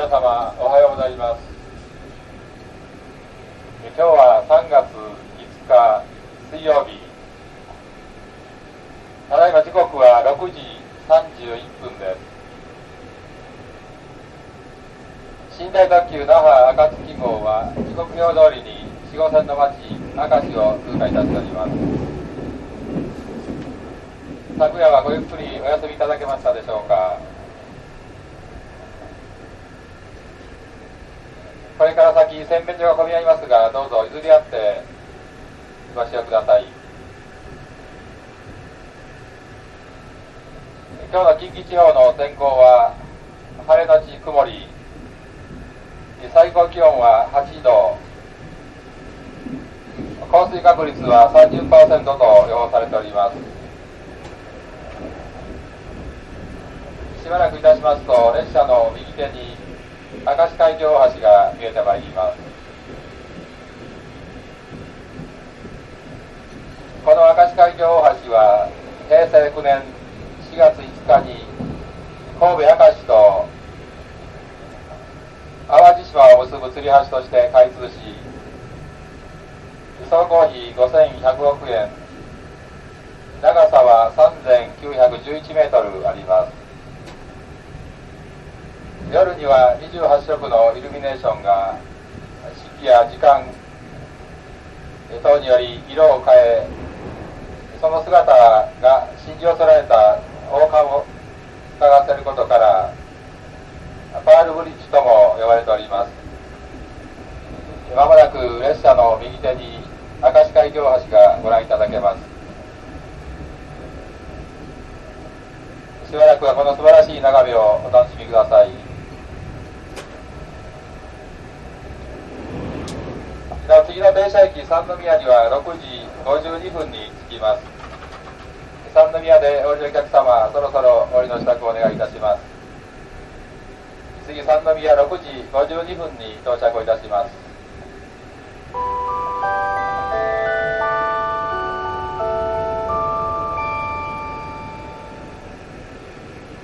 皆様おはようございます。今日は3月5日水曜日、ただいま時刻は6時31分です。寝台特急那覇暁号は時刻表通りに4号線の町明石を通過いたしております。昨夜はごゆっくりお休みいただけましたでしょうか。これから先洗面所が混み合いますが、どうぞ譲り合ってご使用ください。今日の近畿地方の天候は晴れのち曇り、最高気温は8度、降水確率は 30% と予報されております。しばらくいたしますと、列車の右手に明石海峡大橋が見えてまいります。この明石海峡大橋は平成9年4月5日に神戸明石と淡路島を結ぶ吊り橋として開通し、総工費5100億円、長さは3911メートルあります。夜には28色のイルミネーションが四季や時間等により色を変え、その姿が真珠を捉えた王冠を伺っていることからパールブリッジとも呼ばれております。まもなく列車の右手に明石海峡大橋がご覧いただけます。しばらくはこの素晴らしい眺めをお楽しみください。次の停車駅三宮には6時52分に着きます。三宮でお降りのお客様、そろそろお降りの支度をお願いいたします。次三宮6時52分に到着をいたします。